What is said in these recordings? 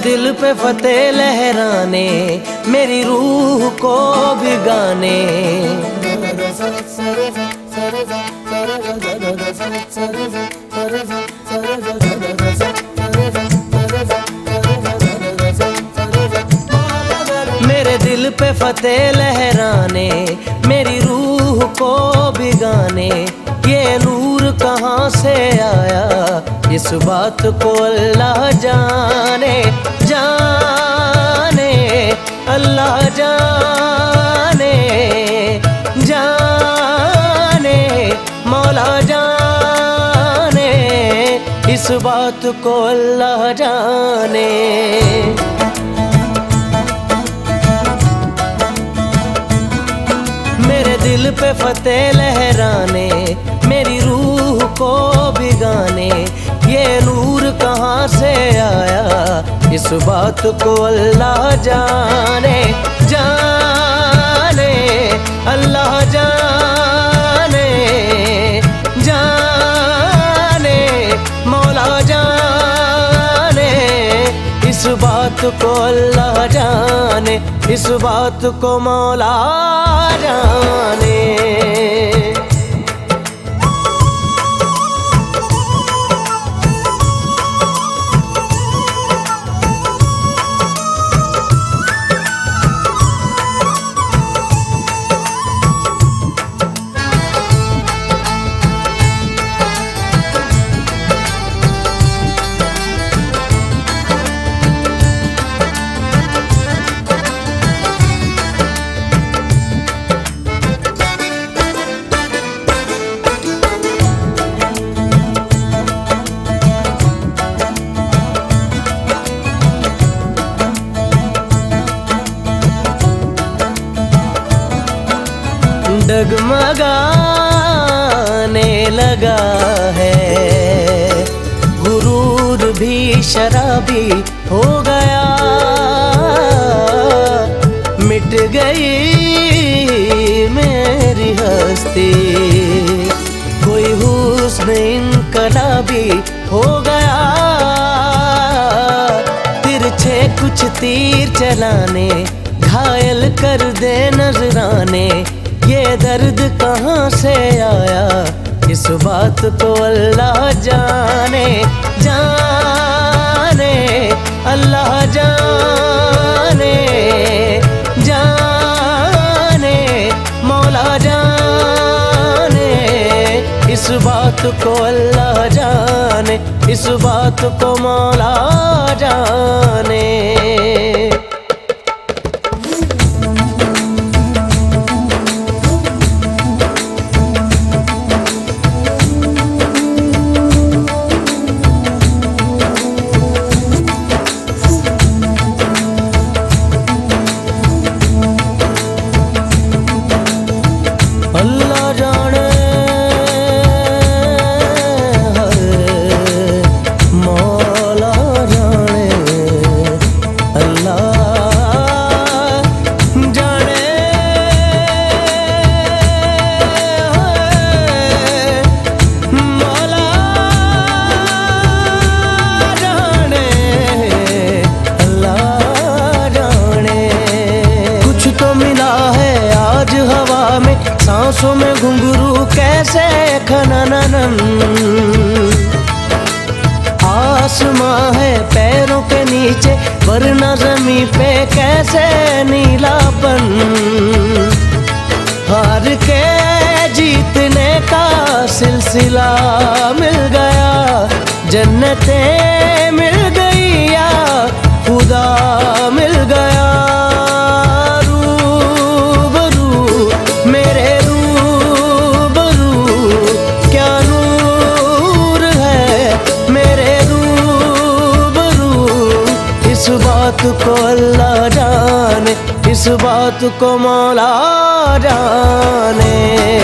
दिल पे फतेह लहराने, मेरी रूह को भिगाने। मेरे दिल पे फतेह लहराने, मेरी रूह को भिगाने। ये नूर कहाँ से आया, इस बात को अल्लाह जाने। जाने अल्लाह जाने, जाने मौला जाने, इस बात को अल्लाह जाने। मेरे दिल पे फतेह लहराने, मेरी रूह को भिगाने। ये नूर कहाँ से आया, इस बात को अल्लाह जाने। जाने अल्लाह जाने, जाने मौला जाने, इस बात को अल्लाह जाने, इस बात को मौला जाने। डगमगाने लगा है, गुरूर भी शराबी हो गया। मिट गई मेरी हस्ती, कोई हुस्न इनकलाबी हो गया। तिरछे कुछ तीर चलाने, घायल कर दे नजराने। ये दर्द कहाँ से आया, इस बात को अल्लाह जाने। जाने अल्लाह जाने, जाने मौला जाने, इस बात को अल्लाह जाने, इस बात को मौला जाने। सांसों में घुंघरू कैसे खनननन, आसमां है पैरों के नीचे वरना ज़मीं पे कैसे नीलापन। हार के जीतने का सिलसिला मिल गया, जन्नतें मिल गई या खुदा मिल गया। इस बात को अल्लाह जाने, इस बात को मौला जाने।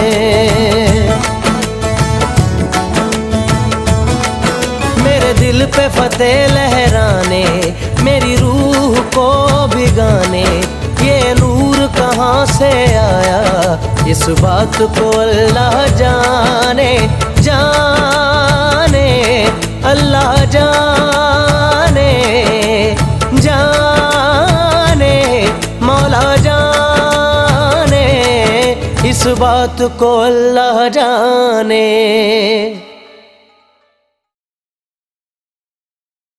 मेरे दिल पे फतेह लहराने, मेरी रूह को भिगाने। ये नूर कहाँ से आया, इस बात को अल्लाह जाने। जाने अल्लाह जाने, बात को अल्लाह जाने।